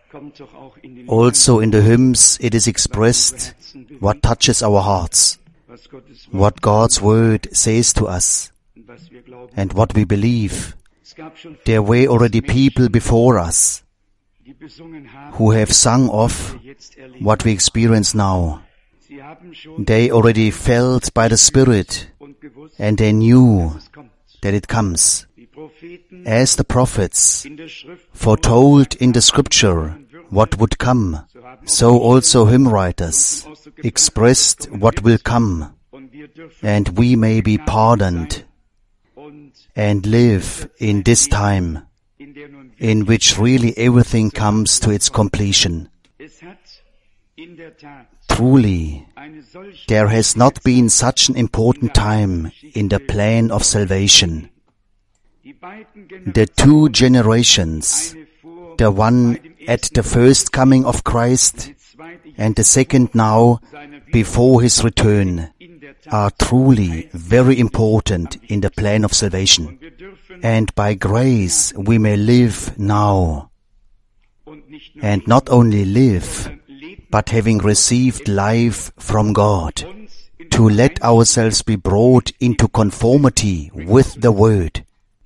Also in the hymns it is expressed what touches our hearts, what God's word says to us, and what we believe. There were already people before us who have sung of what we experience now. They already felt by the Spirit, and they knew that it comes. As the prophets foretold in the Scripture what would come, so also hymn writers expressed what will come, and we may be pardoned and live in this time in which really everything comes to its completion. Truly, there has not been such an important time in the plan of salvation. The two generations, the one at the first coming of Christ and the second now before His return, are truly very important in the plan of salvation. And by grace we may live now. And not only live, but having received life from God, to let ourselves be brought into conformity with the Word.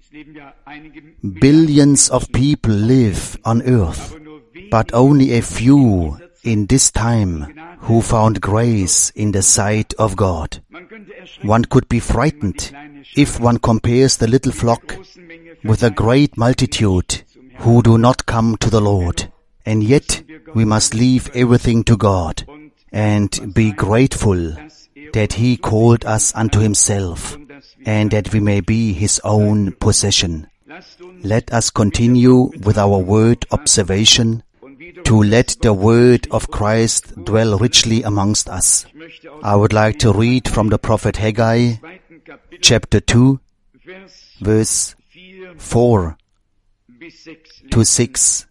Billions of people live on earth, but only a few in this time who found grace in the sight of God. One could be frightened if one compares the little flock with a great multitude who do not come to the Lord. And yet we must leave everything to God and be grateful that He called us unto Himself and that we may be His own possession. Let us continue with our word observation to let the word of Christ dwell richly amongst us. I would like to read from the prophet Haggai, chapter 2, verse 4 to 6.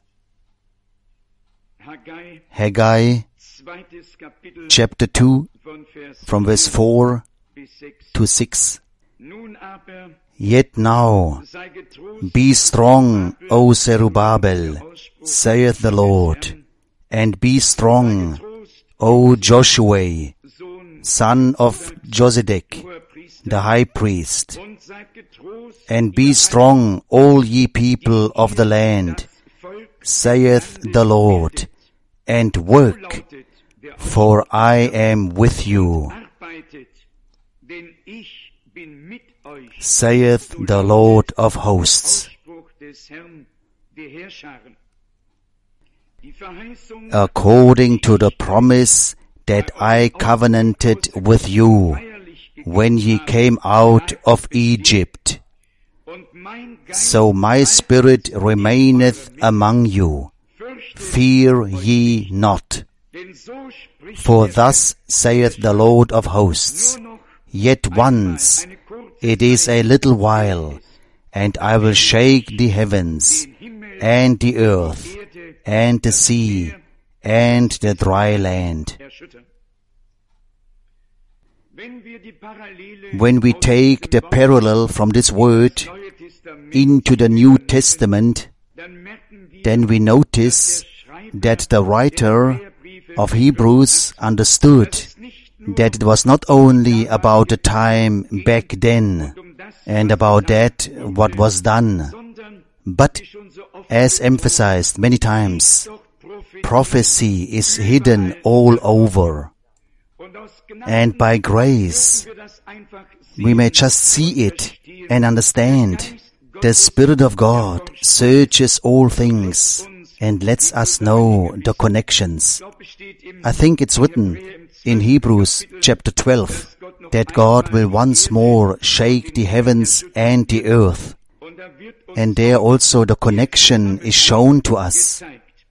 Haggai, chapter 2, from verse 4 to 6. Yet now, be strong, O Zerubbabel, saith the Lord, and be strong, O Joshua, son of Josedek, the high priest, and be strong, all ye people of the land, saith the Lord, and work, for I am with you, saith the Lord of hosts. According to the promise that I covenanted with you when ye came out of Egypt, so my spirit remaineth among you. Fear ye not. For thus saith the Lord of hosts, yet once, it is a little while, and I will shake the heavens, and the earth, and the sea, and the dry land. When we take the parallel from this word into the New Testament, then we notice that the writer of Hebrews understood that it was not only about the time back then and about that what was done, but, as emphasized many times, prophecy is hidden all over. And by grace, we may just see it and understand. The Spirit of God searches all things and lets us know the connections. I think it's written in Hebrews chapter 12 that God will once more shake the heavens and the earth. And there also the connection is shown to us.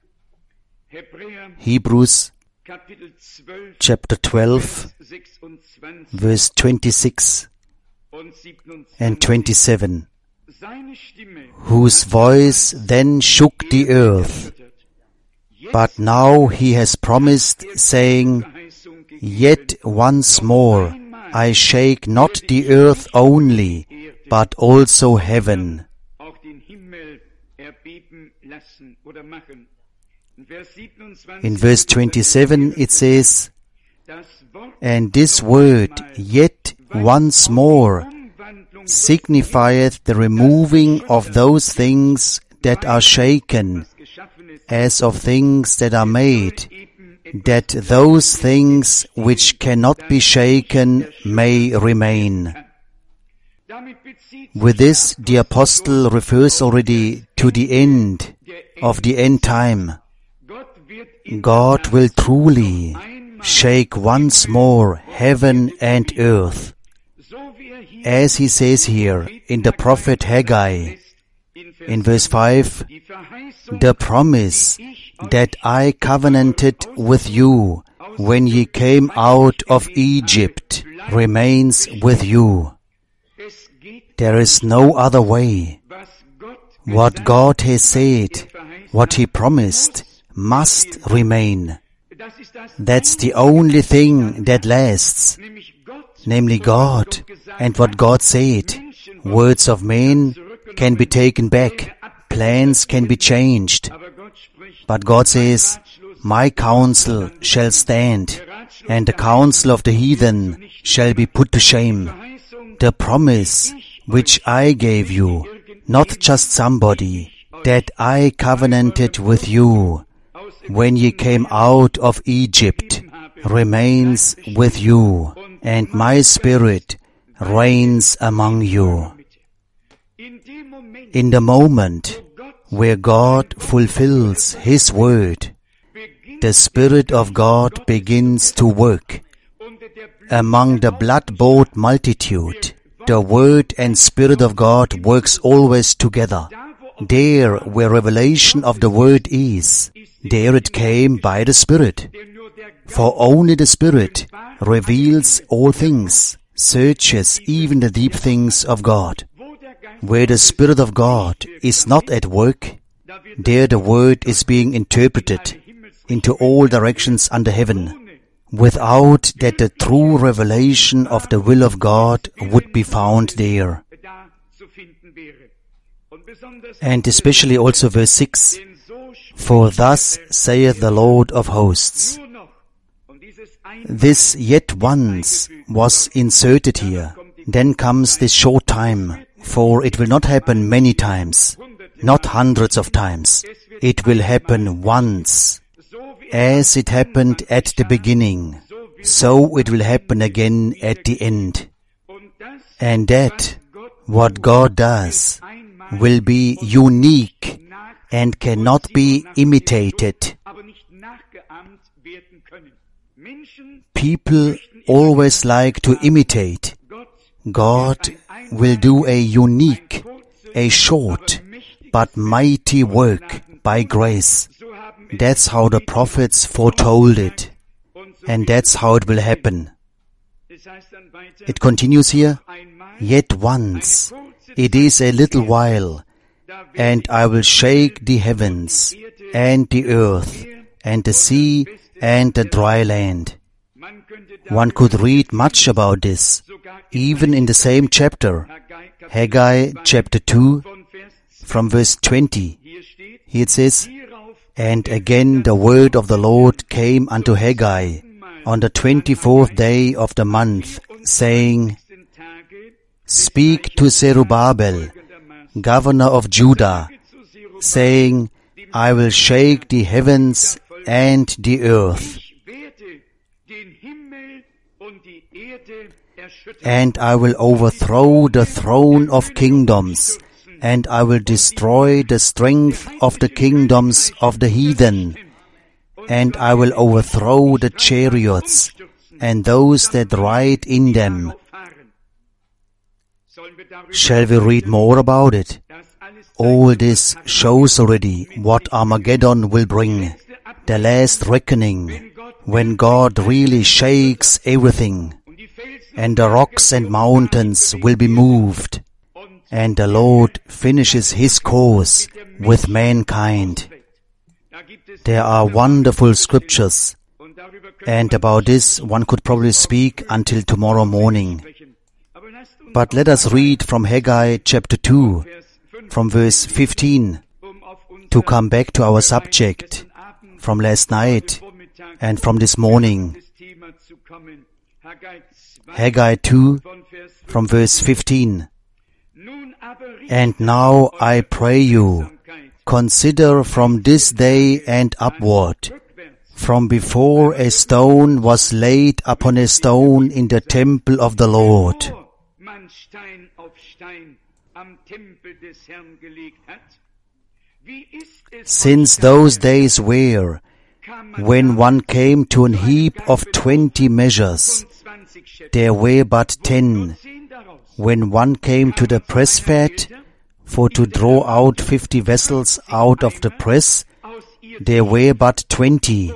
Hebrews chapter 12, verse 26 and 27. Whose voice then shook the earth, but now He has promised, saying, Yet once more I shake not the earth only, but also heaven. In verse 27 it says, "And this word, yet once more, signifieth the removing of those things that are shaken, as of things that are made, that those things which cannot be shaken may remain." With this, the apostle refers already to the end of the end time. God will truly shake once more heaven and earth. As he says here in the prophet Haggai, in verse 5, "The promise that I covenanted with you when ye came out of Egypt remains with you." There is no other way. What God has said, what He promised, must remain. That's the only thing that lasts, namely God and what God said. Words of men can be taken back, plans can be changed. But God says, "My counsel shall stand, and the counsel of the heathen shall be put to shame." The promise which I gave you, not just somebody, that I covenanted with you when ye came out of Egypt, remains with you, and my Spirit reigns among you. In the moment where God fulfills His word, the Spirit of God begins to work. Among the blood-bought multitude, the Word and Spirit of God works always together. There where revelation of the Word is, there it came by the Spirit. For only the Spirit reveals all things, searches even the deep things of God. Where the Spirit of God is not at work, there the Word is being interpreted into all directions under heaven, without that the true revelation of the will of God would be found there. And especially also verse 6, "For thus saith the Lord of hosts." This "yet once" was inserted here. Then comes this short time, for it will not happen many times, not hundreds of times. It will happen once. As it happened at the beginning, so it will happen again at the end. And that, what God does, will be unique and cannot be imitated. People always like to imitate. God will do a unique, a short, but mighty work by grace. That's how the prophets foretold it. And that's how it will happen. It continues here, "Yet once, it is a little while, and I will shake the heavens, and the earth, and the sea, and the dry land." One could read much about this, even in the same chapter, Haggai chapter 2, from verse 20. Here it says, "And again the word of the Lord came unto Haggai on the 24th day of the month, saying, Speak to Zerubbabel, governor of Judah, saying, I will shake the heavens and the earth, and I will overthrow the throne of kingdoms, and I will destroy the strength of the kingdoms of the heathen, and I will overthrow the chariots and those that ride in them." Shall we read more about it? All this shows already what Armageddon will bring, the last reckoning, when God really shakes everything, and the rocks and mountains will be moved, and the Lord finishes His course with mankind. There are wonderful scriptures, and about this one could probably speak until tomorrow morning. But let us read from Haggai chapter 2, from verse 15, to come back to our subject from last night and from this morning. Haggai 2 from verse 15. And now I pray you, consider from this day and upward, from before a stone was laid upon a stone in the temple of the Lord. Since those days were, when one came to an heap of 20 measures, there were but 10. When one came to the press fat, for to draw out 50 vessels out of the press, there were but 20.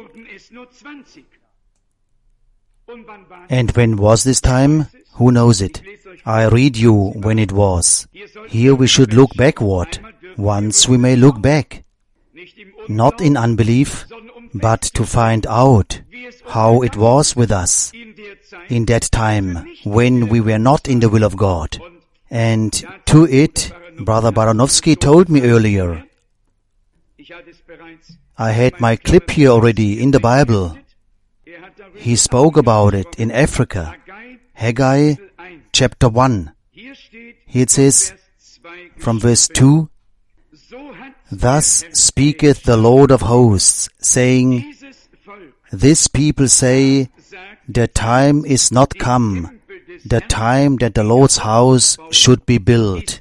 And when was this time? Who knows it? I read you when it was. Here we should look backward. Once we may look back. Not in unbelief, but to find out how it was with us in that time when we were not in the will of God. And to it, Brother Baranovsky told me earlier. I had my clip here already in the Bible. He spoke about it in Africa. Haggai chapter 1. Here it says, from verse 2, Thus speaketh the Lord of hosts, saying, This people say, The time is not come, the time that the Lord's house should be built.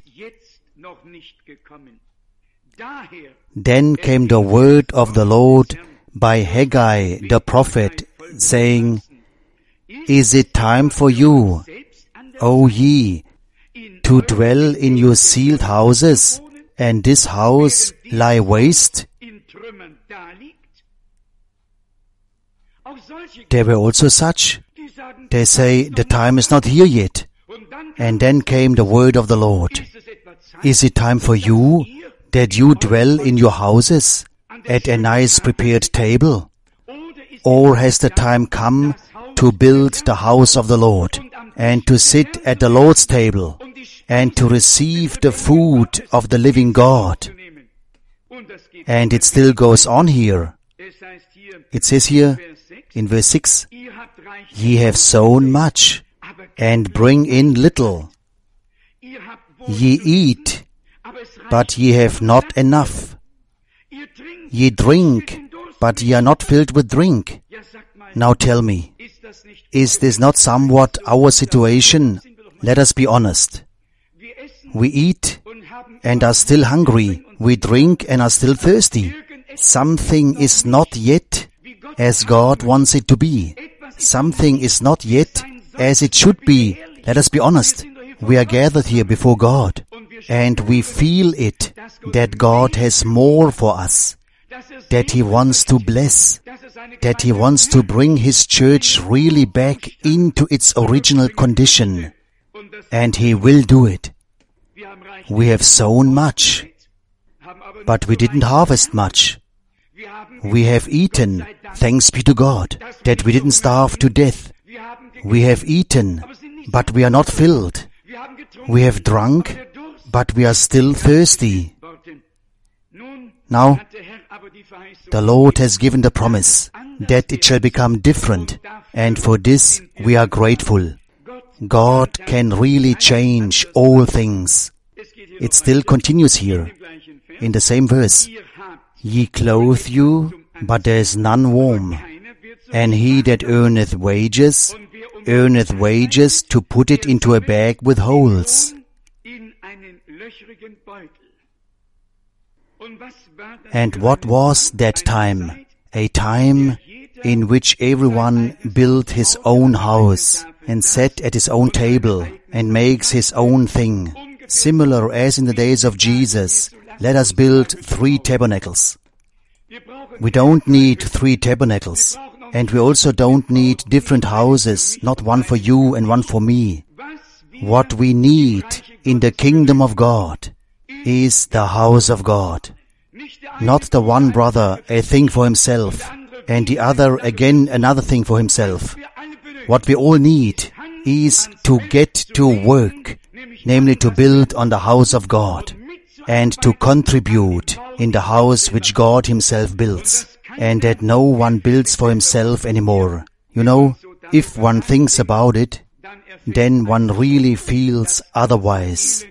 Then came the word of the Lord by Haggai the prophet, saying, Is it time for you, O ye, to dwell in your sealed houses, and this house lie waste? There were also such. They say, the time is not here yet. And then came the word of the Lord. Is it time for you that you dwell in your houses at a nice prepared table? Or has the time come to build the house of the Lord and to sit at the Lord's table and to receive the food of the living God? And it still goes on here. It says here in verse 6, Ye have sown much and bring in little. Ye eat, but ye have not enough. Ye drink, but ye are not filled with drink. Now tell me, is this not somewhat our situation? Let us be honest. We eat and are still hungry. We drink and are still thirsty. Something is not yet as God wants it to be. Something is not yet as it should be. Let us be honest. We are gathered here before God, and we feel it, that God has more for us, that He wants to bless, that He wants to bring His church really back into its original condition, and He will do it. We have sown much, but we didn't harvest much. We have eaten, thanks be to God, that we didn't starve to death. We have eaten, but we are not filled. We have drunk, but we are still thirsty. Now, the Lord has given the promise that it shall become different, and for this we are grateful. God can really change all things. It still continues here, in the same verse. Ye clothe you, but there is none warm. And he that earneth wages to put it into a bag with holes. And what was that time? A time in which everyone built his own house and sat at his own table and makes his own thing. Similar as in the days of Jesus, let us build 3 tabernacles. We don't need 3 tabernacles. And we also don't need different houses, not one for you and one for me. What we need in the kingdom of God is the house of God. Not the one brother a thing for himself, and the other again another thing for himself. What we all need is to get to work, namely to build on the house of God, and to contribute in the house which God Himself builds. and that no one builds for himself anymore. You know, if one thinks about it, then one really feels otherwise.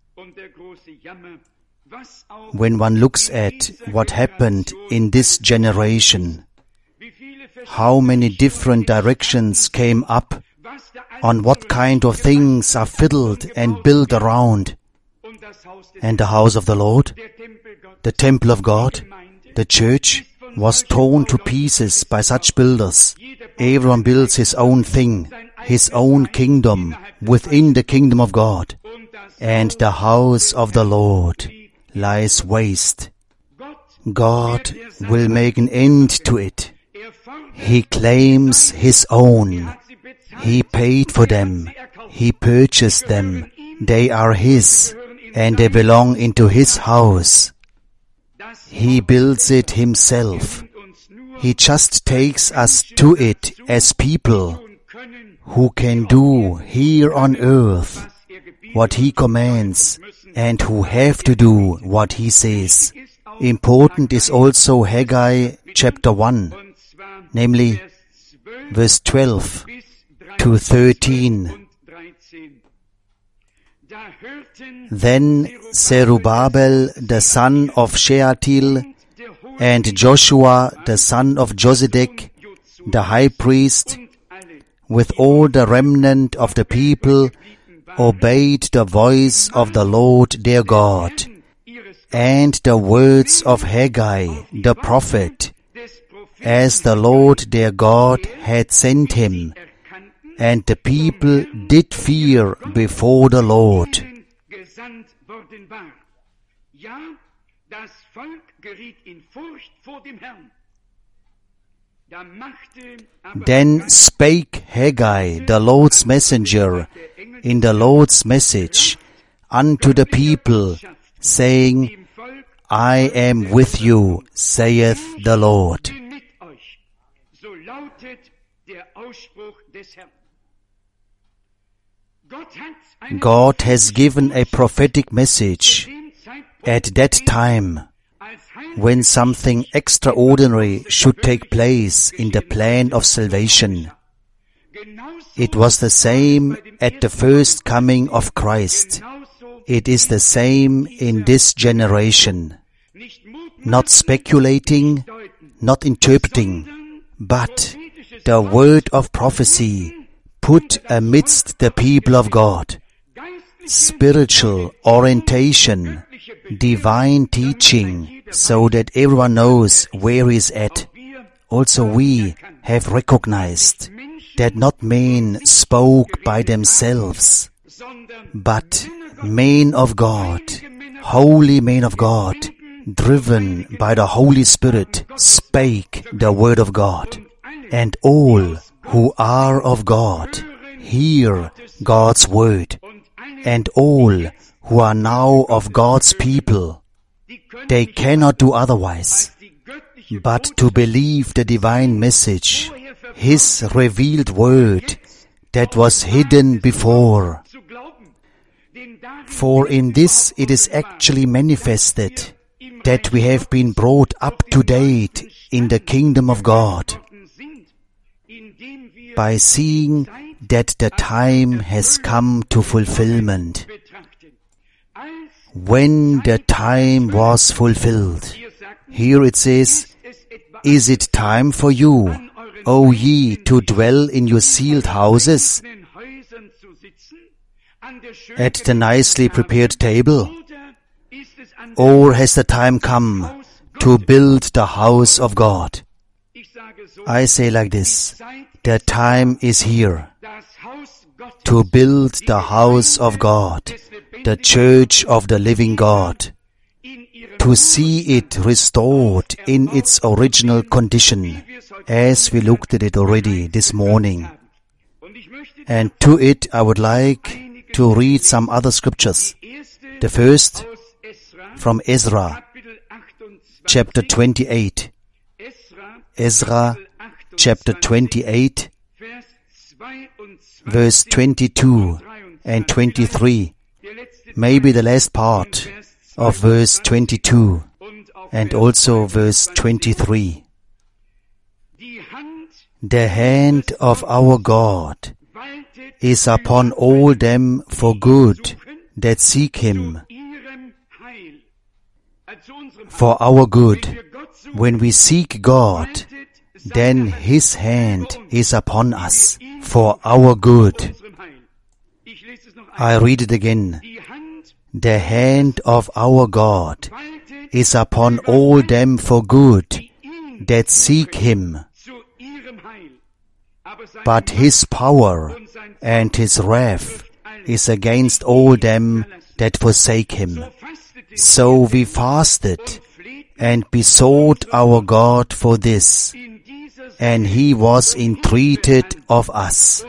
When one looks at what happened in this generation, how many different directions came up, on what kind of things are fiddled and built around, and the house of the Lord, the temple of God, the church, was torn to pieces by such builders. Everyone builds his own thing, his own kingdom within the kingdom of God, and the house of the Lord lies waste. God will make an end to it. He claims His own. He paid for them. He purchased them. They are His, and they belong into His house. He builds it Himself. He just takes us to it as people who can do here on earth what He commands and who have to do what He says. Important is also Haggai chapter 1, namely verse 12 to 13. Then Zerubbabel the son of Shealtiel and Joshua the son of Josedek, the high priest, with all the remnant of the people, obeyed the voice of the Lord their God, and the words of Haggai the prophet, as the Lord their God had sent him, and the people did fear before the Lord. Then spake Haggai the Lord's messenger in the Lord's message unto the people, saying, I am with you, saith the Lord. God has given a prophetic message at that time when something extraordinary should take place in the plan of salvation. It was the same at the first coming of Christ. It is the same in this generation. Not speculating, not interpreting, but the word of prophecy put amidst the people of God. Spiritual orientation, divine teaching, so that everyone knows where he is at. Also we have recognized that not men spoke by themselves, but men of God, holy men of God, driven by the Holy Spirit, spake the word of God. And all who are of God hear God's word. And all who are now of God's people, they cannot do otherwise but to believe the divine message, His revealed word that was hidden before. For in this it is actually manifested that we have been brought up to date in the kingdom of God, by seeing that the time has come to fulfillment. When the time was fulfilled, here it says, is it time for you, O ye, to dwell in your sealed houses, at the nicely prepared table? Or has the time come to build the house of God? I say like this, the time is here to build the house of God, the church of the living God, to see it restored in its original condition, as we looked at it already this morning. And to it I would like to read some other scriptures. The first, from Ezra, chapter 28. Ezra, chapter 28, verse 22 and 23. Maybe the last part of verse 22 and also verse 23. The hand of our God is upon all them for good that seek Him. For our good. When we seek God, then His hand is upon us for our good. I read it again. The hand of our God is upon all them for good that seek Him. But His power and His wrath is against all them that forsake Him. So we fasted and besought our God for this, and He was entreated of us.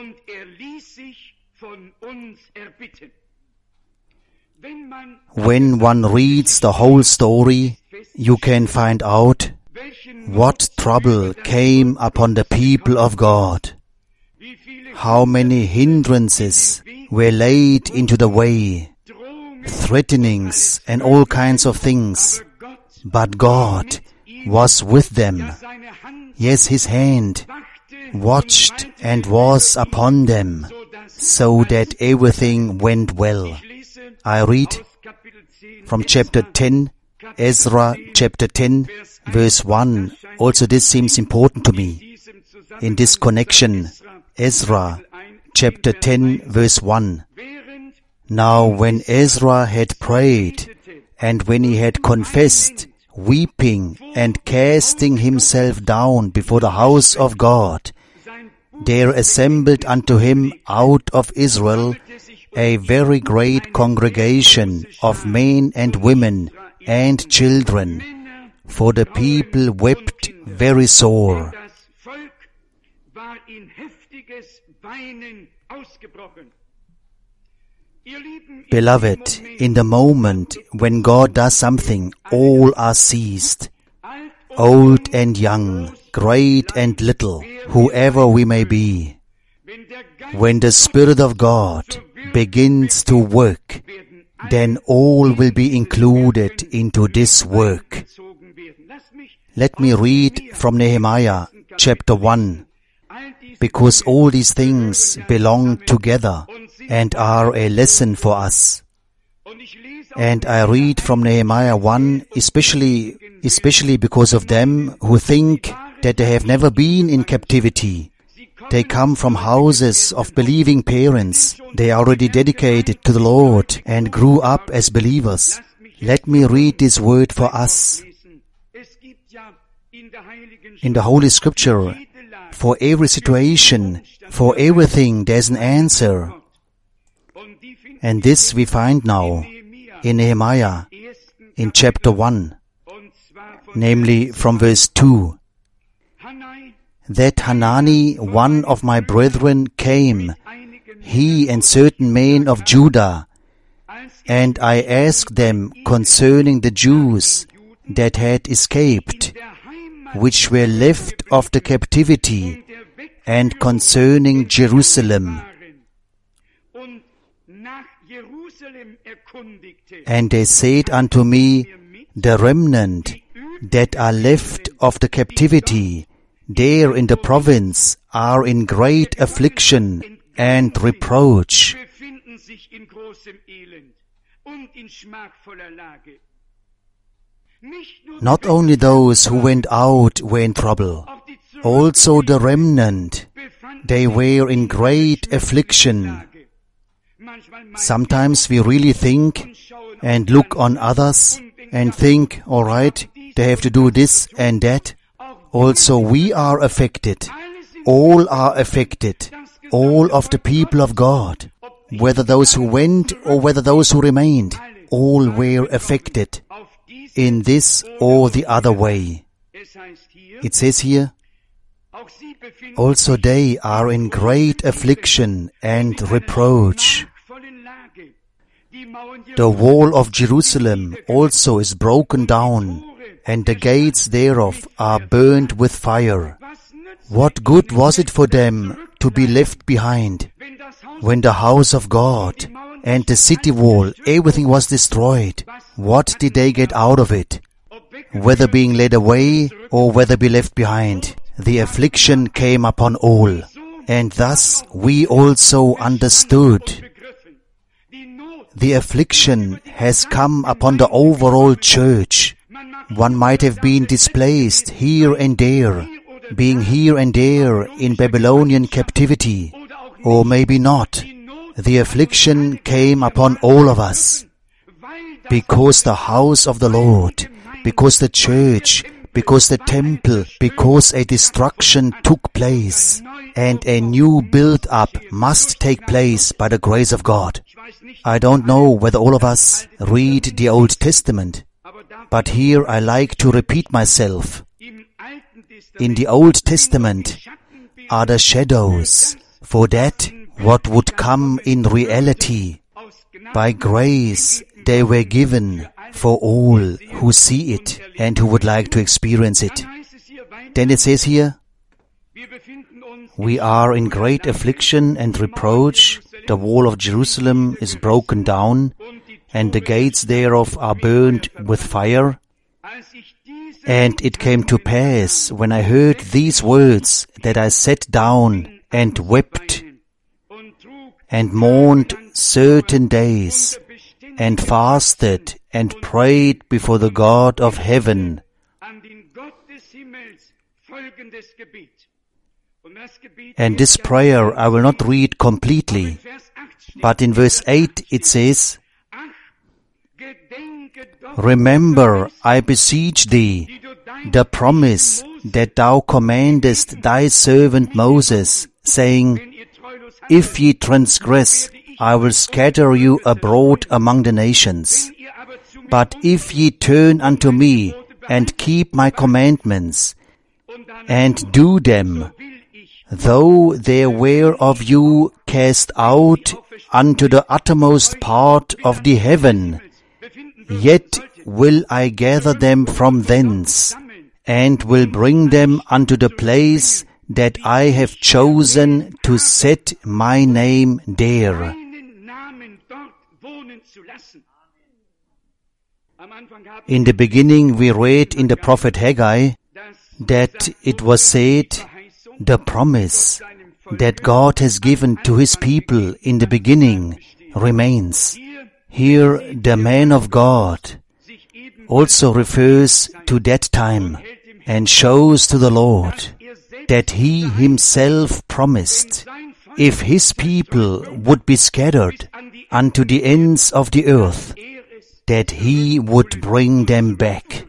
When one reads the whole story, you can find out what trouble came upon the people of God. How many hindrances were laid into the way, threatenings and all kinds of things. But God was with them. Yes, His hand watched and was upon them, so that everything went well. I read from chapter 10, Ezra chapter 10, verse 1. Also this seems important to me. In this connection, Ezra chapter 10, verse 1. Now when Ezra had prayed, and when he had confessed, weeping and casting himself down before the house of God, there assembled unto him out of Israel a very great congregation of men and women and children, for the people wept very sore. Beloved, in the moment when God does something, all are seized. Old and young, great and little, whoever we may be. When the Spirit of God begins to work, then all will be included into this work. Let me read from Nehemiah chapter 1, because all these things belong together and are a lesson for us. And I read from Nehemiah 1, especially because of them who think that they have never been in captivity. They come from houses of believing parents. They are already dedicated to the Lord and grew up as believers. Let me read this word for us. In the Holy Scripture, for every situation, for everything, there's an answer. And this we find now in Nehemiah, in chapter 1, namely from verse 2. That Hanani, one of my brethren, came, he and certain men of Judah, and I asked them concerning the Jews that had escaped, which were left of the captivity, and concerning Jerusalem. And they said unto me, the remnant that are left of the captivity, there in the province, are in great affliction and reproach. Not only those who went out were in trouble, also the remnant, they were in great affliction. Sometimes we really think and look on others and think, all right, they have to do this and that. Also we are affected. All are affected. All of the people of God, whether those who went or whether those who remained, all were affected in this or the other way. It says here, also they are in great affliction and reproach. The wall of Jerusalem also is broken down, and the gates thereof are burned with fire. What good was it for them to be left behind, when the house of God and the city wall, everything was destroyed? What did they get out of it? Whether being led away or whether be left behind, the affliction came upon all. And thus we also understood. The affliction has come upon the overall church. One might have been displaced here and there, being here and there in Babylonian captivity, or maybe not. The affliction came upon all of us, because the house of the Lord, because the church, because the temple, because a destruction took place, and a new build-up must take place by the grace of God. I don't know whether all of us read the Old Testament, but here I like to repeat myself. In the Old Testament are the shadows for that what would come in reality. By grace they were given for all who see it and who would like to experience it. Then it says here, we are in great affliction and reproach. The wall of Jerusalem is broken down, and the gates thereof are burned with fire. And it came to pass, when I heard these words, that I sat down and wept, and mourned certain days, and fasted, and prayed before the God of heaven. And this prayer I will not read completely, but in verse 8 it says, Remember, I beseech thee, the promise that thou commandest thy servant Moses, saying, If ye transgress, I will scatter you abroad among the nations. But if ye turn unto me, and keep my commandments, and do them, though there were of you cast out unto the uttermost part of the heaven, yet will I gather them from thence, and will bring them unto the place that I have chosen to set my name there. In the beginning we read in the prophet Haggai that it was said, the promise that God has given to His people in the beginning remains. Here the man of God also refers to that time and shows to the Lord that He Himself promised, if His people would be scattered unto the ends of the earth, that He would bring them back.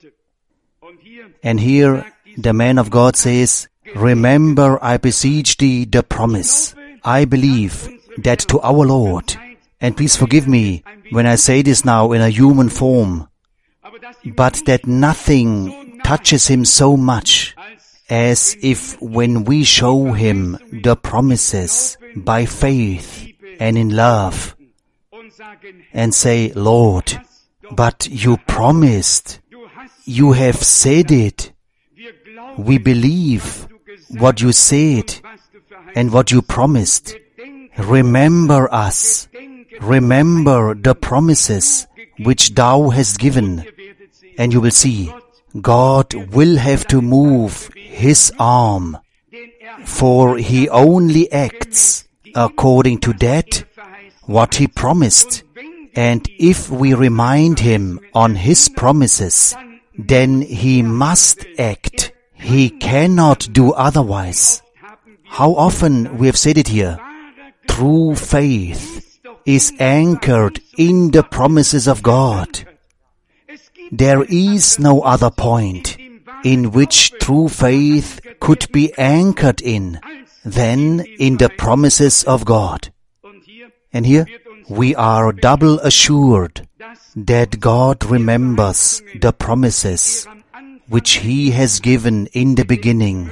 And here the man of God says, Remember, I beseech thee, the promise. I believe that to our Lord, and please forgive me when I say this now in a human form, but that nothing touches Him so much as if when we show Him the promises by faith and in love, and say, Lord, but you promised, you have said it, we believe what you said and what you promised. Remember us, remember the promises which thou hast given, and you will see, God will have to move His arm, for He only acts according to that what He promised. And if we remind Him on His promises, then He must act. He cannot do otherwise. How often we have said it here. True faith is anchored in the promises of God. There is no other point in which true faith could be anchored in than in the promises of God. And here we are double assured that God remembers the promises which He has given in the beginning.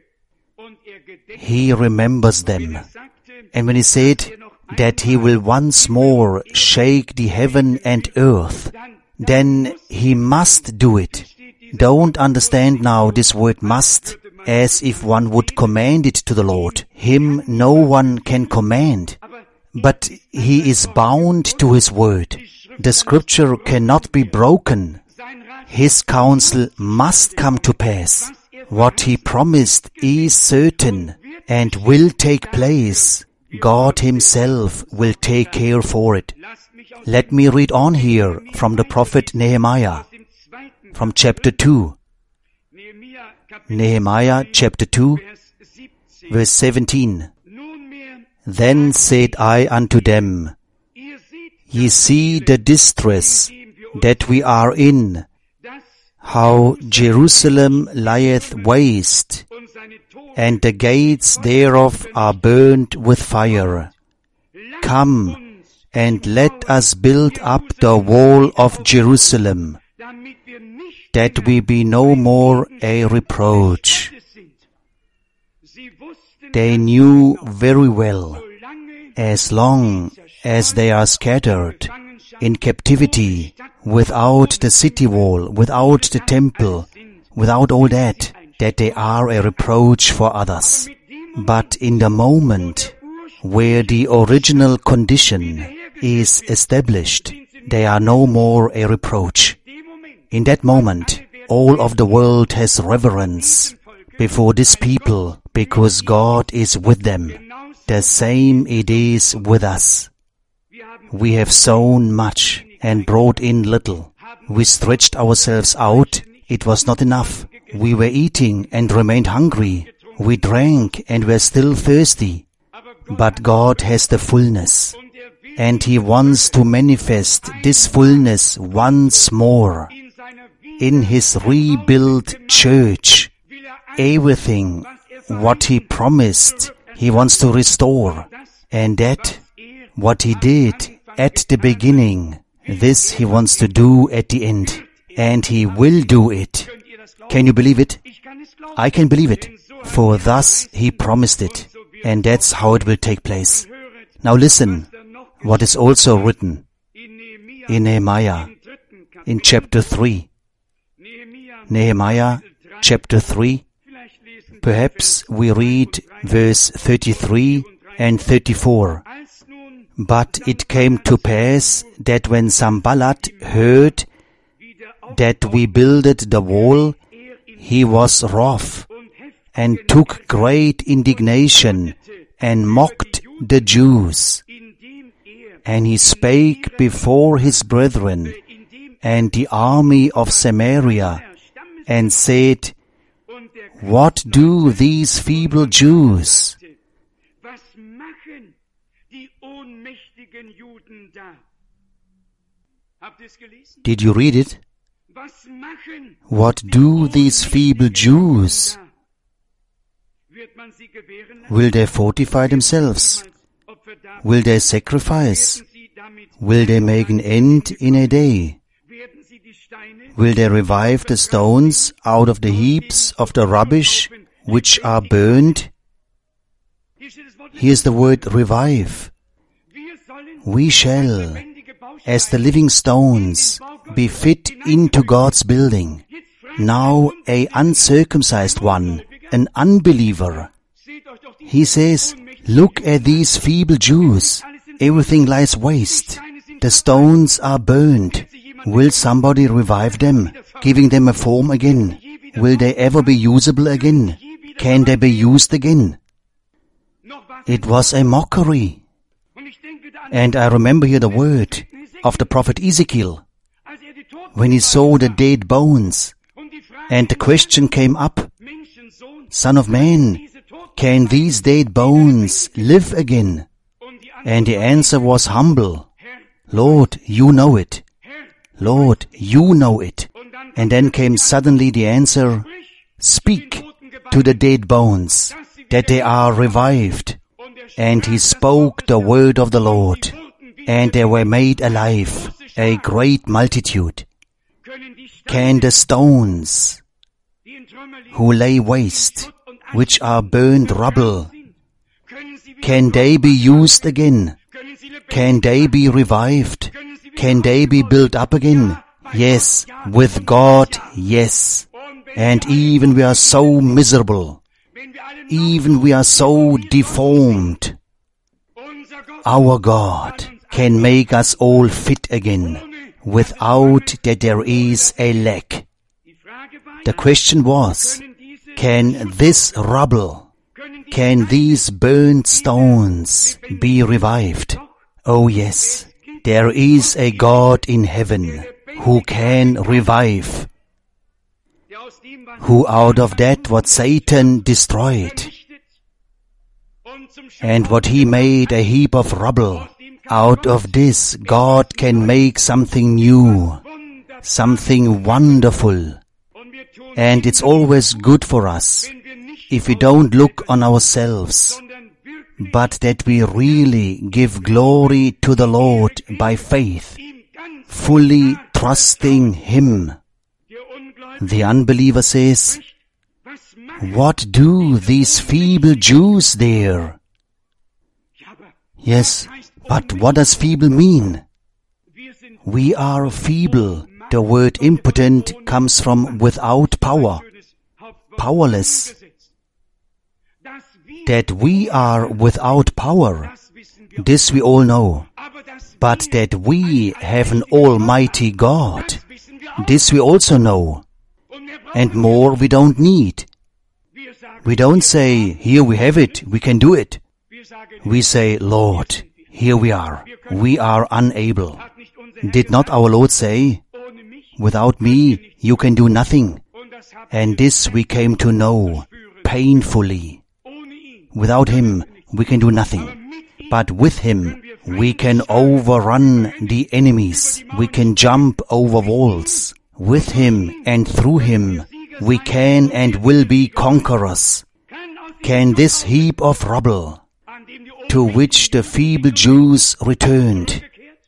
He remembers them. And when He said that He will once more shake the heaven and earth, then He must do it. Don't understand now this word must as if one would command it to the Lord. Him no one can command, but He is bound to His word. The scripture cannot be broken. His counsel must come to pass. What He promised is certain and will take place. God Himself will take care for it. Let me read on here from the prophet Nehemiah, from chapter 2. Nehemiah chapter 2, verse 17. Then said I unto them, Ye see the distress that we are in, how Jerusalem lieth waste, and the gates thereof are burnt with fire. Come, and let us build up the wall of Jerusalem, that we be no more a reproach. They knew very well, as long as they are scattered in captivity, without the city wall, without the temple, without all that they are a reproach for others. But in the moment where the original condition is established, they are no more a reproach. In that moment, all of the world has reverence before this people, because God is with them. The same it is with us. We have sown much and brought in little. We stretched ourselves out. It was not enough. We were eating and remained hungry. We drank and were still thirsty. But God has the fullness, and He wants to manifest this fullness once more in His rebuilt church. Everything what He promised, He wants to restore. And that what He did at the beginning, this He wants to do at the end. And He will do it. Can you believe it? I can believe it. For thus He promised it. And that's how it will take place. Now listen, what is also written in Nehemiah, in chapter 3. Nehemiah chapter 3. Perhaps we read verse 33 and 34. But it came to pass that when Sanballat heard that we builded the wall, he was wroth, and took great indignation, and mocked the Jews. And he spake before his brethren and the army of Samaria, and said, What do these feeble Jews? Did you read it? What do these feeble Jews? Will they fortify themselves? Will they sacrifice? Will they make an end in a day? Will they revive the stones out of the heaps of the rubbish which are burned? Here's the word revive. We shall, as the living stones, be fit into God's building. Now a uncircumcised one, an unbeliever, he says, look at these feeble Jews. Everything lies waste. The stones are burned. Will somebody revive them, giving them a form again? Will they ever be usable again? Can they be used again? It was a mockery. And I remember here the word of the prophet Ezekiel, when he saw the dead bones, and the question came up, Son of man, can these dead bones live again? And the answer was humble, Lord, you know it. Lord, you know it. And then came suddenly the answer, speak to the dead bones, that they are revived. And he spoke the word of the Lord, and they were made alive, a great multitude. Can the stones who lay waste, which are burned rubble, can they be used again? Can they be revived? Can they be built up again? Yes, with God, yes. And even we are so miserable, even we are so deformed, our God can make us all fit again, without that there is a lack. The question was, Can this rubble, can these burnt stones be revived? Oh yes, there is a God in heaven who can revive, who out of that what Satan destroyed, and what he made a heap of rubble, out of this God can make something new, something wonderful. And it's always good for us if we don't look on ourselves, but that we really give glory to the Lord by faith, fully trusting Him. The unbeliever says, "What do these feeble Jews there?" Yes, but what does feeble mean? We are feeble. The word impotent comes from without power, powerless. That we are without power, this we all know. But that we have an almighty God, this we also know. And more we don't need. We don't say, "Here we have it, we can do it." We say, "Lord, here we are. We are unable." Did not our Lord say, "Without me, you can do nothing"? And this we came to know painfully. Without Him, we can do nothing. But with Him, we can overrun the enemies. We can jump over walls. With Him and through Him, we can and will be conquerors. Can this heap of rubble, to which the feeble Jews returned,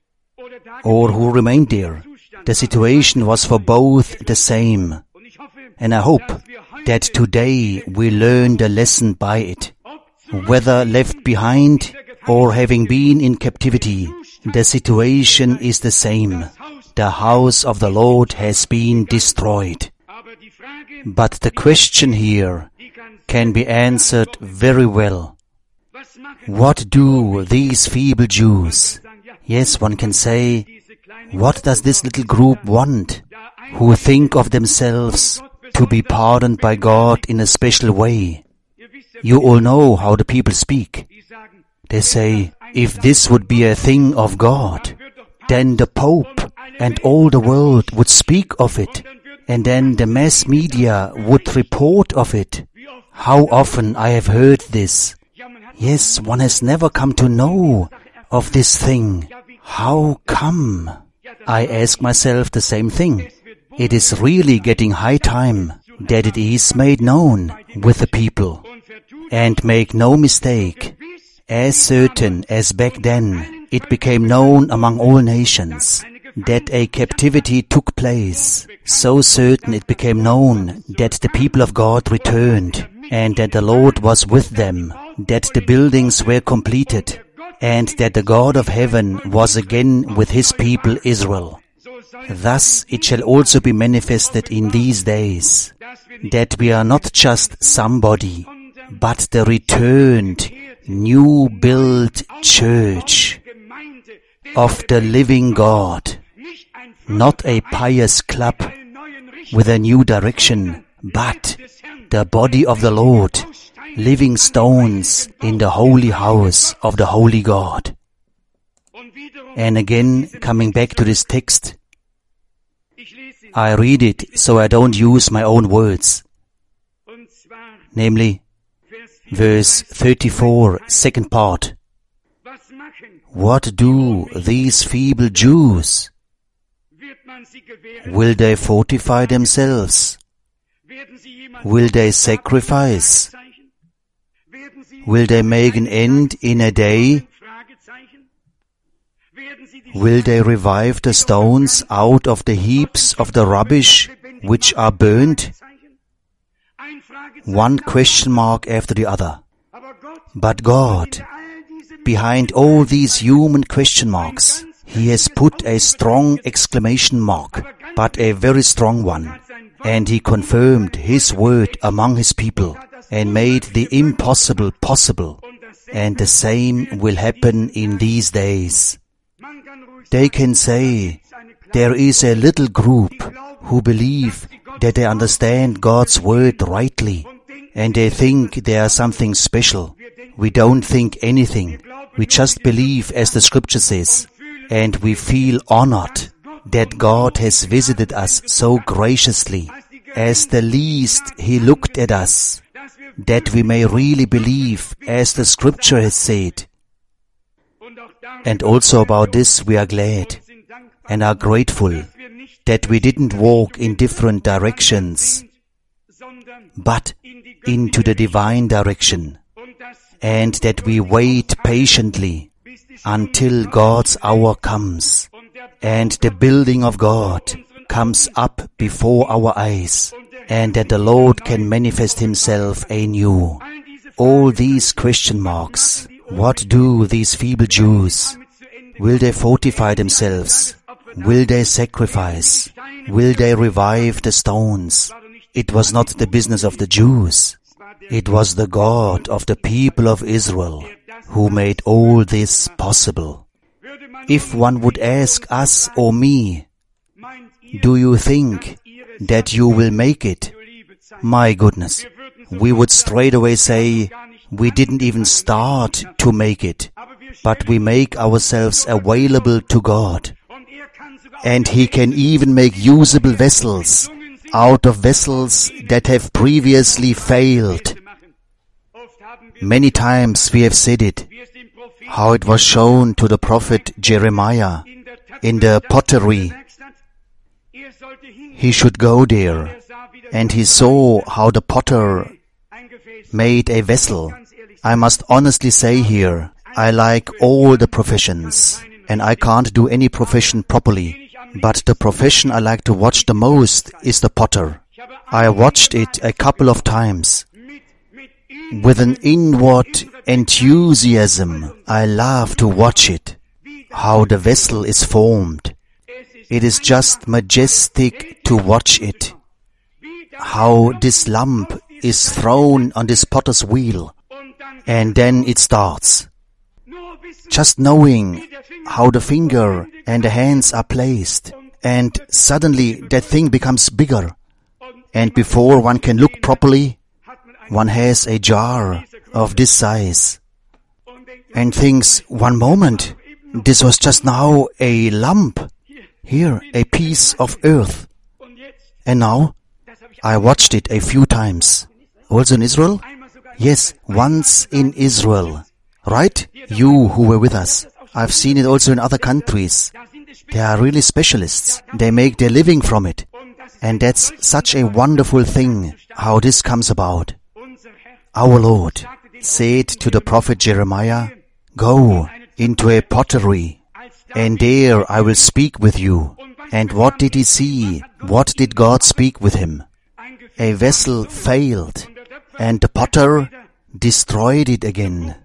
or who remained there, the situation was for both the same. And I hope that today we learn the lesson by it. Whether left behind or having been in captivity, the situation is the same. The house of the Lord has been destroyed. But the question here can be answered very well. What do these feeble Jews? Yes, one can say, what does this little group want, who think of themselves to be pardoned by God in a special way? You all know how the people speak. They say, if this would be a thing of God, then the Pope and all the world would speak of it, and then the mass media would report of it. How often I have heard this. Yes, one has never come to know of this thing. How come? I ask myself the same thing. It is really getting high time that it is made known with the people. And make no mistake, as certain as back then it became known among all nations that a captivity took place, so certain it became known that the people of God returned, and that the Lord was with them, that the buildings were completed, and that the God of heaven was again with His people Israel. Thus it shall also be manifested in these days, that we are not just somebody, but the returned, new-built church of the living God, not a pious club with a new direction, but the body of the Lord, living stones in the holy house of the holy God. And again, coming back to this text, I read it so I don't use my own words. Namely, verse 34, second part. What do these feeble Jews? Will they fortify themselves? Will they sacrifice? Will they make an end in a day? Will they revive the stones out of the heaps of the rubbish which are burnt? One question mark after the other. But God, behind all these human question marks, He has put a strong exclamation mark, but a very strong one. And He confirmed His word among His people and made the impossible possible. And the same will happen in these days. They can say, there is a little group who believe that they understand God's word rightly and they think they are something special. We don't think anything. We just believe as the scripture says, and we feel honored that God has visited us so graciously. As the least He looked at us, that we may really believe as the scripture has said. And also about this we are glad and are grateful that we didn't walk in different directions, but into the divine direction, and that we wait patiently until God's hour comes, and the building of God comes up before our eyes, and that the Lord can manifest Himself anew. All these question marks, what do these feeble Jews? Will they fortify themselves? Will they sacrifice? Will they revive the stones? It was not the business of the Jews. It was the God of the people of Israel who made all this possible. If one would ask us or me, do you think that you will make it? My goodness, we would straight away say, we didn't even start to make it, but we make ourselves available to God. And He can even make usable vessels out of vessels that have previously failed. Many times we have said it, how it was shown to the prophet Jeremiah in the pottery. He should go there, and he saw how the potter made a vessel. I must honestly say here, I like all the professions, and I can't do any profession properly. But the profession I like to watch the most is the potter. I watched it a couple of times. With an inward enthusiasm, I love to watch it, how the vessel is formed. It is just majestic to watch it, how this lump is thrown on this potter's wheel, and then it starts. Just knowing how the finger and the hands are placed, and suddenly that thing becomes bigger, and before one can look properly, one has a jar of this size, and thinks, one moment, this was just now a lump, here a piece of earth, and now I watched it a few times. Also in Israel? Yes, once in Israel. Right? You who were with us. I've seen it also in other countries. They are really specialists. They make their living from it. And that's such a wonderful thing, how this comes about. Our Lord said to the prophet Jeremiah, go into a pottery, and there I will speak with you. And what did he see? What did God speak with him? A vessel failed, and the potter destroyed it again.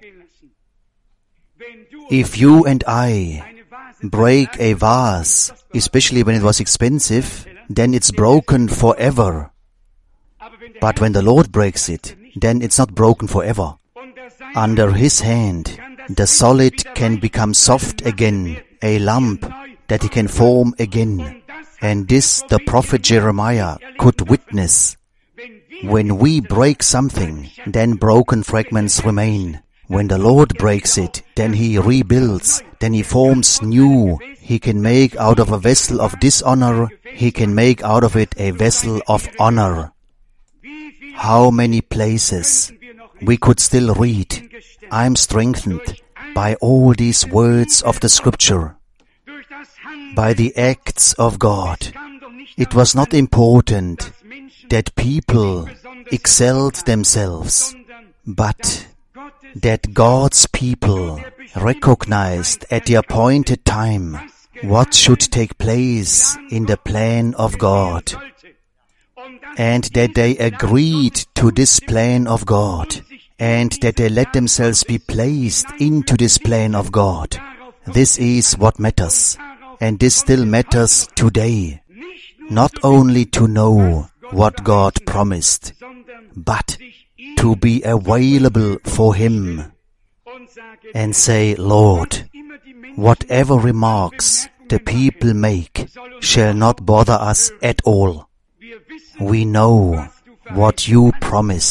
If you and I break a vase, especially when it was expensive, then it's broken forever. But when the Lord breaks it, then it's not broken forever. Under His hand, the solid can become soft again, a lump that He can form again. And this the prophet Jeremiah could witness. When we break something, then broken fragments remain. When the Lord breaks it, then He rebuilds, then He forms new. He can make out of a vessel of dishonor, He can make out of it a vessel of honor. How many places we could still read, I'm strengthened by all these words of the Scripture, by the acts of God. It was not important that people excelled themselves, but that God's people recognized at the appointed time what should take place in the plan of God, and that they agreed to this plan of God, and that they let themselves be placed into this plan of God. This is what matters, and this still matters today. Not only to know what God promised, but to be available for Him and say, Lord, whatever remarks the people make shall not bother us at all. We know what You promised,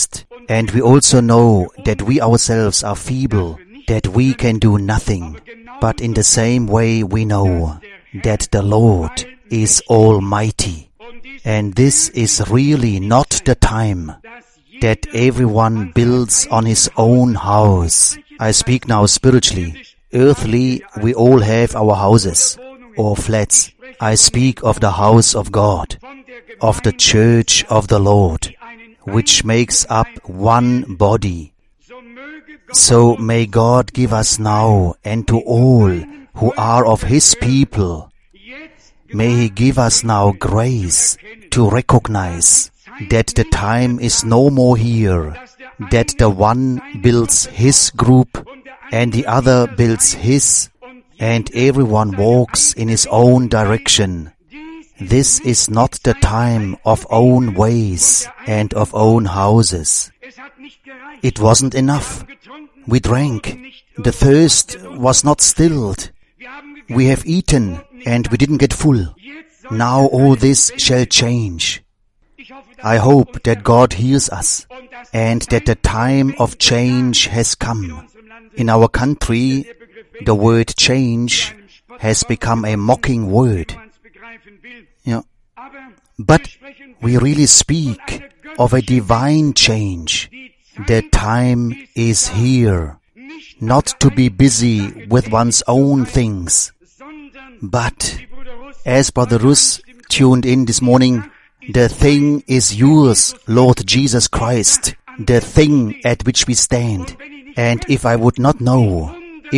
And we also know that we ourselves are feeble, that we can do nothing. But in the same way we know that the Lord is almighty. And this is really not the time that everyone builds on his own house. I speak now spiritually. Earthly, we all have our houses or flats. I speak of the house of God, of the church of the Lord, which makes up one body. So may God give us now and to all who are of His people, may He give us now grace to recognize that the time is no more here, that the one builds his group and the other builds his, and everyone walks in his own direction. This is not the time of own ways and of own houses. It wasn't enough. We drank. The thirst was not stilled. We have eaten and we didn't get full. Now all this shall change. I hope that God hears us and that the time of change has come. In our country, the word change has become a mocking word. Yeah. But we really speak of a divine change. The time is here, not to be busy with one's own things. But, as Brother Russ tuned in this morning, the thing is yours, Lord Jesus Christ, the thing at which we stand. And if I would not know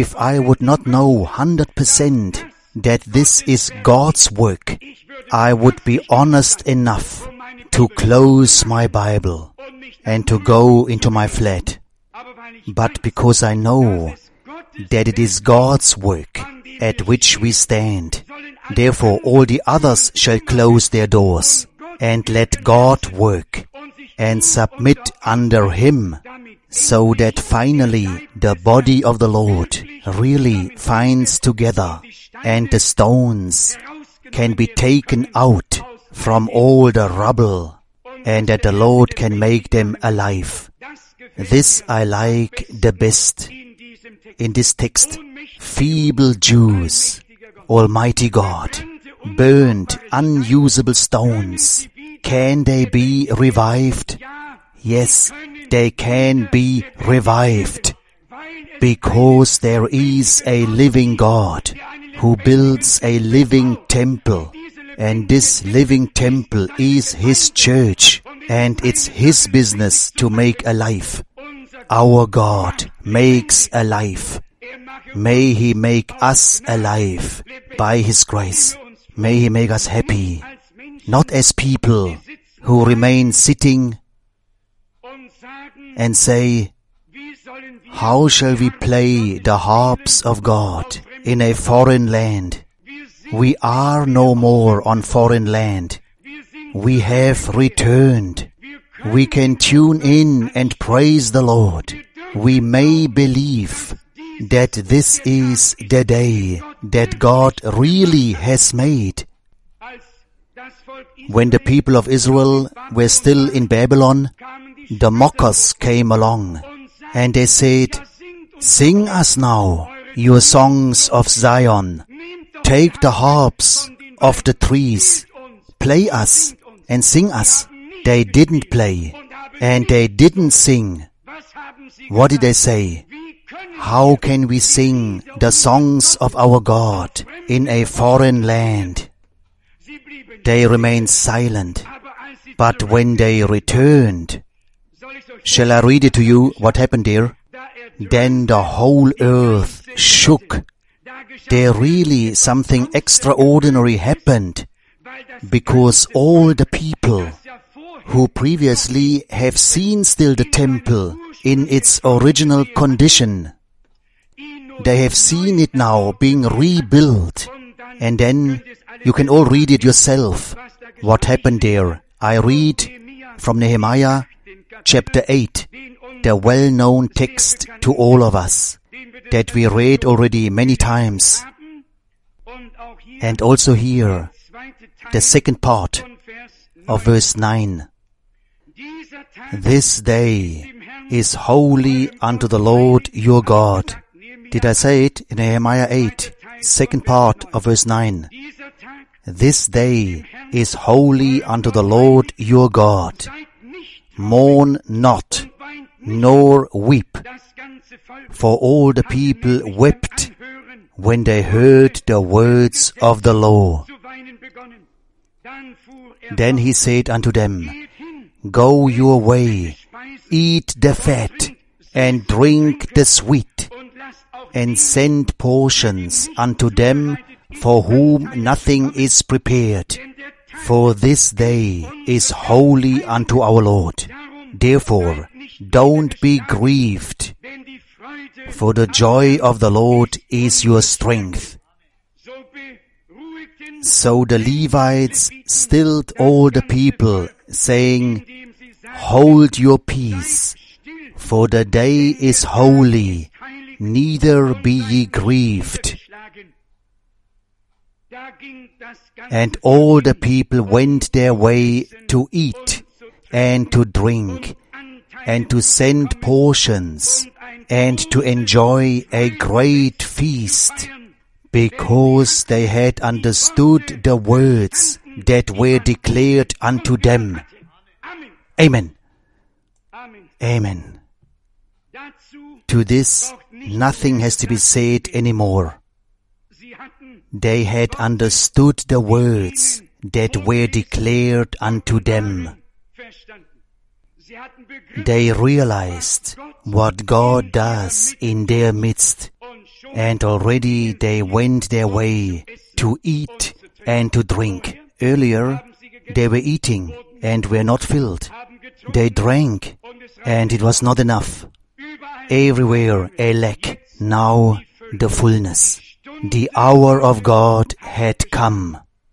100% that this is God's work, I would be honest enough to close my Bible and to go into my flat. But because I know that it is God's work at which we stand, therefore all the others shall close their doors and let God work and submit under Him, so that finally the body of the Lord really finds together and the stones can be taken out from all the rubble and that the Lord can make them alive. This I like the best in this text. Feeble Jews, Almighty God, burned, unusable stones. Can they be revived? Yes, they can be revived, because there is a living God who builds a living temple, and this living temple is His church, and it's His business to make alive. Our God makes alive. May He make us alive by His grace. May He make us happy, not as people who remain sitting and say, how shall we play the harps of God in a foreign land? We are no more on foreign land. We have returned. We can tune in and praise the Lord. We may believe that this is the day that God really has made. When the people of Israel were still in Babylon, the mockers came along and they said, sing us now your songs of Zion. Take the harps of the trees. Play us and sing us. They didn't play and they didn't sing. What did they say? How can we sing the songs of our God in a foreign land? They remained silent. But when they returned, shall I read it to you what happened there? Then the whole earth shook. There really something extraordinary happened, because all the people who previously have seen still the temple in its original condition, they have seen it now being rebuilt. And then you can all read it yourself, what happened there. I read from Nehemiah chapter 8, the well-known text to all of us, that we read already many times. And also here, the second part of verse 9. This day is holy unto the Lord your God. Did I say it in Nehemiah 8, second part of verse 9? This day is holy unto the Lord your God. Mourn not, nor weep. For all the people wept when they heard the words of the law. Then he said unto them, Go your way, eat the fat, and drink the sweet, and send portions unto them for whom nothing is prepared. For this day is holy unto our Lord. Therefore, don't be grieved, for the joy of the Lord is your strength. So the Levites stilled all the people, saying, Hold your peace, for the day is holy, neither be ye grieved. And all the people went their way to eat and to drink, and to send portions, and to enjoy a great feast, because they had understood the words that were declared unto them. Amen. Amen. To this, nothing has to be said anymore. They had understood the words that were declared unto them. They realized what God does in their midst, and already they went their way to eat and to drink. Earlier, they were eating and were not filled. They drank, and it was not enough. Everywhere a lack, now the fullness. The hour of God had come.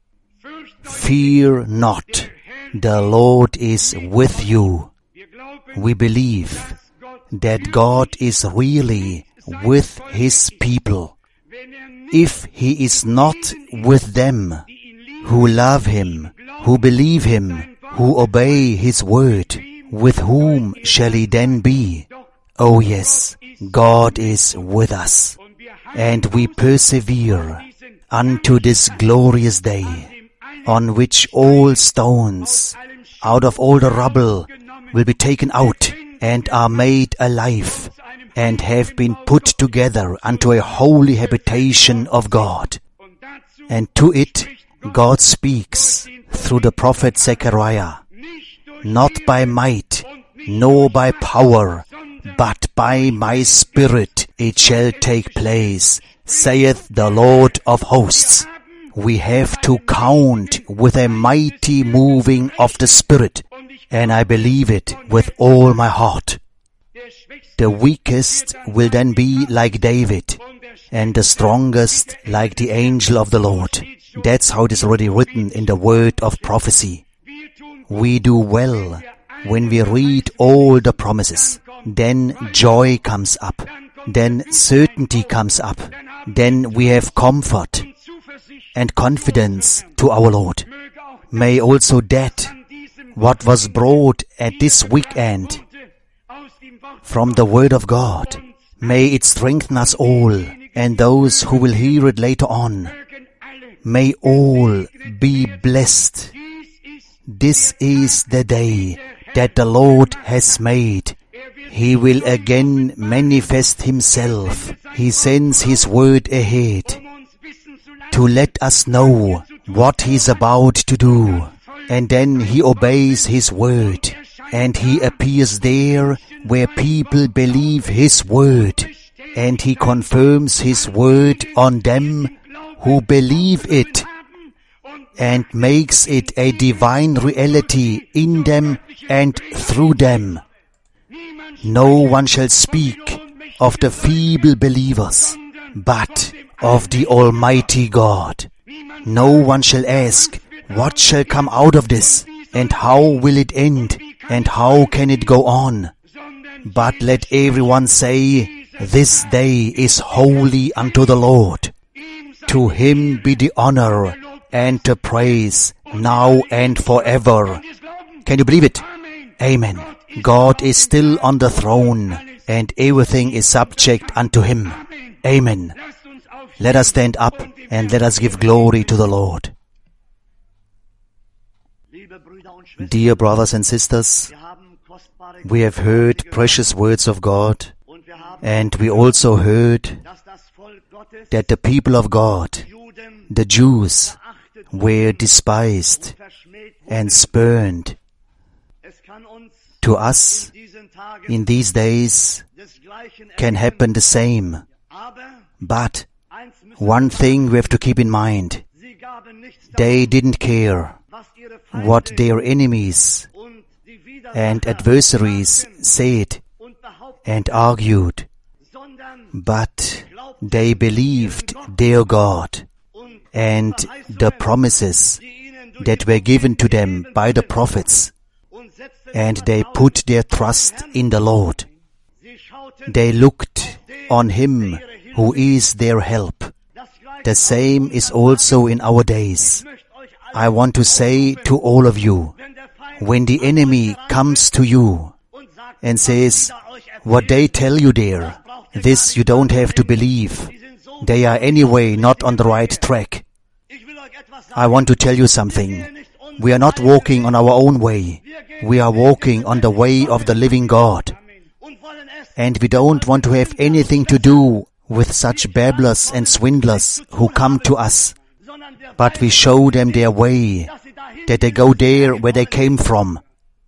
Fear not, the Lord is with you. We believe that God is really with His people. If He is not with them who love Him, who believe Him, who obey His word, with whom shall He then be? Oh yes, God is with us, and we persevere unto this glorious day, on which all stones out of all the rubble will be taken out and are made alive, and have been put together unto a holy habitation of God. And to it God speaks through the prophet Zechariah, not by might, nor by power, but by my Spirit it shall take place, saith the Lord of hosts. We have to count with a mighty moving of the Spirit, and I believe it with all my heart. The weakest will then be like David, and the strongest like the angel of the Lord. That's how it is already written in the word of prophecy. We do well when we read all the promises. Then joy comes up. Then certainty comes up. Then we have comfort and confidence to our Lord. May also that, what was brought at this weekend from the Word of God, may it strengthen us all, and those who will hear it later on. May all be blessed. This is the day that the Lord has made. He will again manifest Himself. He sends His word ahead to let us know what He is about to do. And then He obeys His word, and He appears there where people believe His word, and He confirms His word on them who believe it, and makes it a divine reality in them and through them. No one shall speak of the feeble believers, but of the Almighty God. No one shall ask, what shall come out of this, and how will it end, and how can it go on? But let everyone say, this day is holy unto the Lord. To Him be the honor and the praise, now and forever. Can you believe it? Amen. God is still on the throne, and everything is subject unto Him. Amen. Let us stand up and let us give glory to the Lord. Dear brothers and sisters, we have heard precious words of God, and we also heard that the people of God, the Jews, were despised and spurned. To us, in these days, can happen the same. But one thing we have to keep in mind: they didn't care what their enemies and adversaries said and argued, but they believed their God and the promises that were given to them by the prophets, and they put their trust in the Lord. They looked on Him who is their help. The same is also in our days. I want to say to all of you, when the enemy comes to you and says, what they tell you there, this you don't have to believe. They are anyway not on the right track. I want to tell you something. We are not walking on our own way. We are walking on the way of the living God. And we don't want to have anything to do with such babblers and swindlers who come to us. But we show them their way, that they go there where they came from.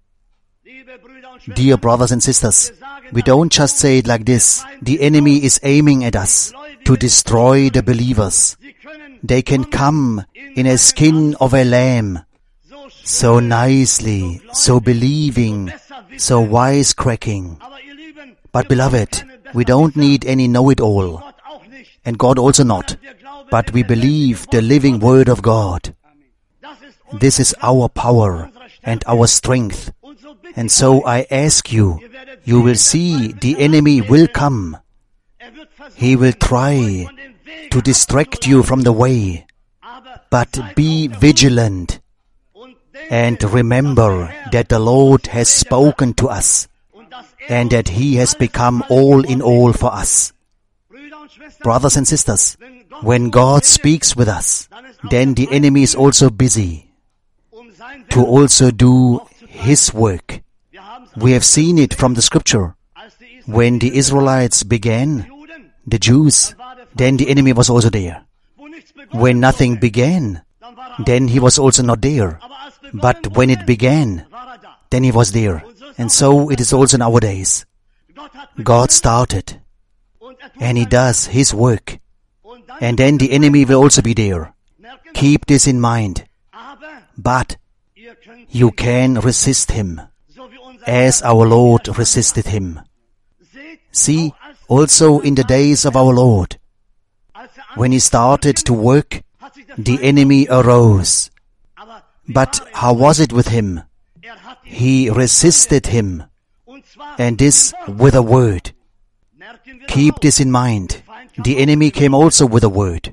Dear brothers and sisters, we don't just say it like this. The enemy is aiming at us to destroy the believers. They can come in a skin of a lamb, so nicely, so believing, so wisecracking. But beloved, we don't need any know-it-all, and God also not. But we believe the living Word of God. This is our power and our strength. And so I ask you, you will see the enemy will come. He will try to distract you from the way. But be vigilant and remember that the Lord has spoken to us and that He has become all in all for us. Brothers and sisters, when God speaks with us, then the enemy is also busy to also do his work. We have seen it from the scripture. When the Israelites began, the Jews, then the enemy was also there. When nothing began, then he was also not there. But when it began, then he was there. And so it is also nowadays. God started, and He does His work. And then the enemy will also be there. Keep this in mind. But you can resist him, as our Lord resisted him. See, also in the days of our Lord, when He started to work, the enemy arose. But how was it with him? He resisted him, and this with a word. Keep this in mind. The enemy came also with a word.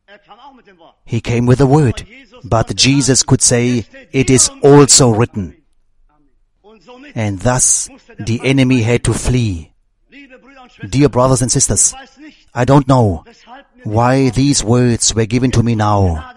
He came with a word. But Jesus could say, it is also written. And thus, the enemy had to flee. Dear brothers and sisters, I don't know why these words were given to me now.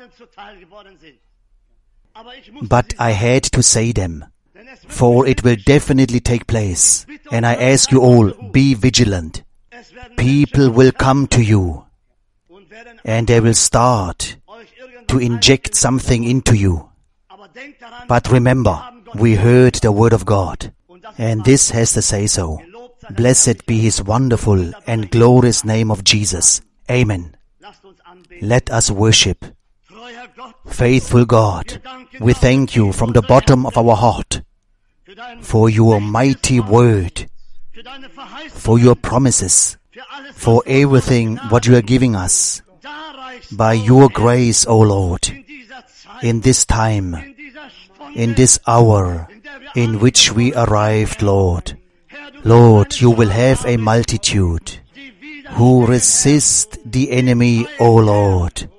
But I had to say them, for it will definitely take place. And I ask you all, be vigilant. People will come to you, and they will start to inject something into you. But remember, we heard the Word of God, and this has to say so. Blessed be His wonderful and glorious name of Jesus. Amen. Let us worship. Faithful God, we thank You from the bottom of our heart for Your mighty Word, for Your promises, for everything what You are giving us. By Your grace, O Lord, in this time, in this hour in which we arrived, Lord. Lord, You will have a multitude who resist the enemy, O Lord,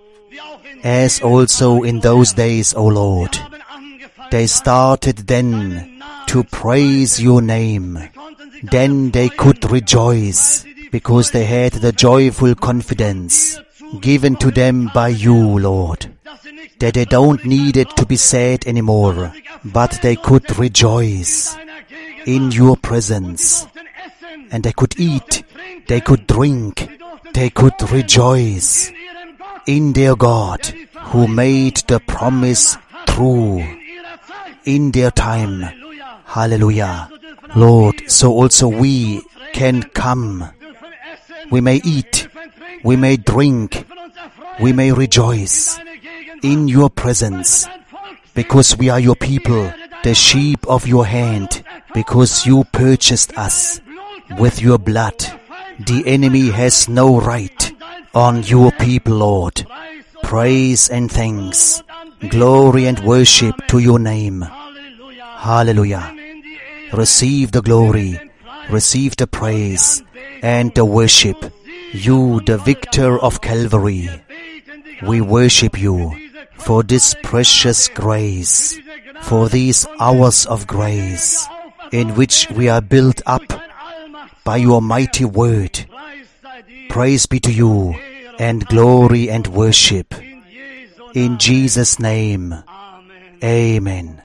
as also in those days, O Lord. They started then to praise your name. Then they could rejoice, because they had the joyful confidence given to them by you, Lord, that they don't need it to be sad anymore, but they could rejoice in your presence. And they could eat, they could drink, they could rejoice in their God, who made the promise true in their time. Hallelujah. Lord, so also we can come. We may eat, we may drink, we may rejoice in your presence, because we are your people, the sheep of your hand, because you purchased us with your blood. The enemy has no right on your people, Lord. Praise and thanks, glory and worship to your name. Hallelujah. Receive the glory, receive the praise and the worship. You, the victor of Calvary, we worship you for this precious grace, for these hours of grace in which we are built up by your mighty word. Praise be to you, and glory and worship. In Jesus' name, amen.